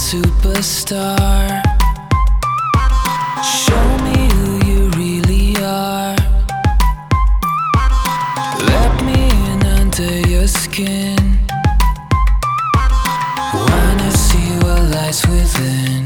superstar. Show me who you really are. Let me in under your skin. Wanna see what lies within.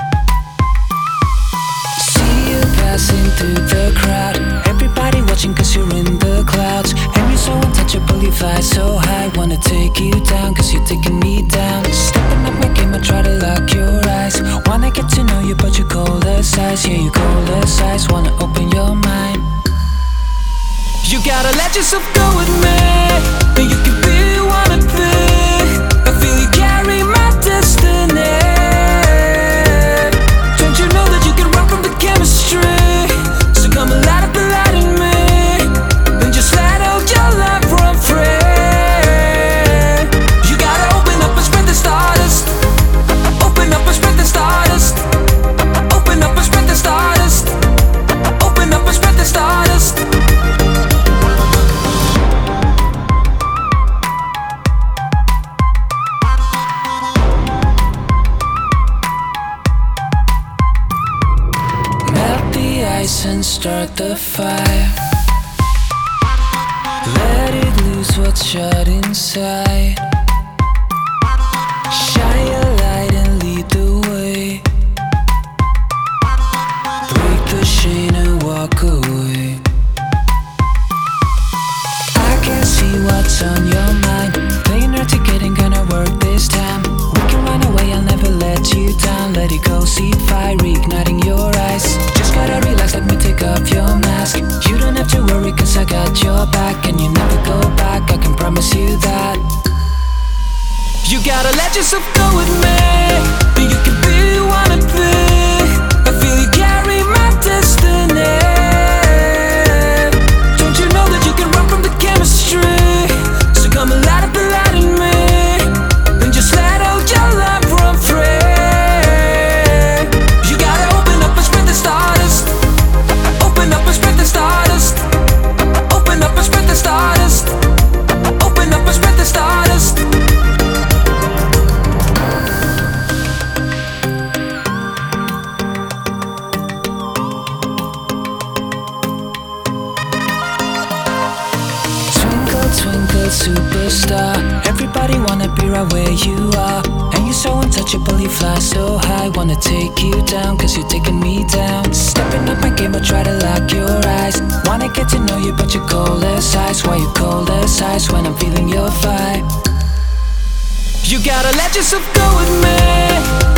See you passing through the crowd. Everybody watching cause you're in the clouds. And you're so untouchable, you fly so high. Wanna take you down cause you're taking me down. Stepping up my game, I try to lock your eyes. Wanna get to know you but you cold as ice. Yeah, you cold as ice, wanna open your mind. You gotta let yourself go with me, and you can be who you wanna be. I feel you carry my destiny. Don't you know that you can run from the chemistry? So come and light up the light in me, and just let out your love run free. You gotta open up and spread the stardust. Open up and spread the stardust. Open up and spread the stardust. Open up and spread the stardust. And start the fire. Let it loose what's shut inside. Shine your light and lead the way. Break the chain and walk away. I can see what's on your mind. Playing hard to get, ain't gonna work this time. We can run away, I'll never let you down. Let it go, see fire igniting your eyes. Just gotta relax, let me take off your mask. You don't have to worry cause I got your back. And you never go back, I can promise you that. You gotta let yourself go with me, and you can be who you wanna be. I feel you carry my destiny. Don't you know that you can run from the chemistry? So come and light up the light in me, and just let out your love run free. You gotta open up and spread the stardust. Open up and spread the stardust. Open up and spread the stardust. Open up and spread the stardust. Twinkle, twinkle, superstar. Everybody wanna be right where you are. And you're so untouchable, you fly so high. Wanna take you down cause you're taking me down. Stepping up my game, I try to lock your eyes. Wanna get to know you but you're cold as ice. Why you cold as ice when I'm feeling your vibe? You gotta let yourself go with me,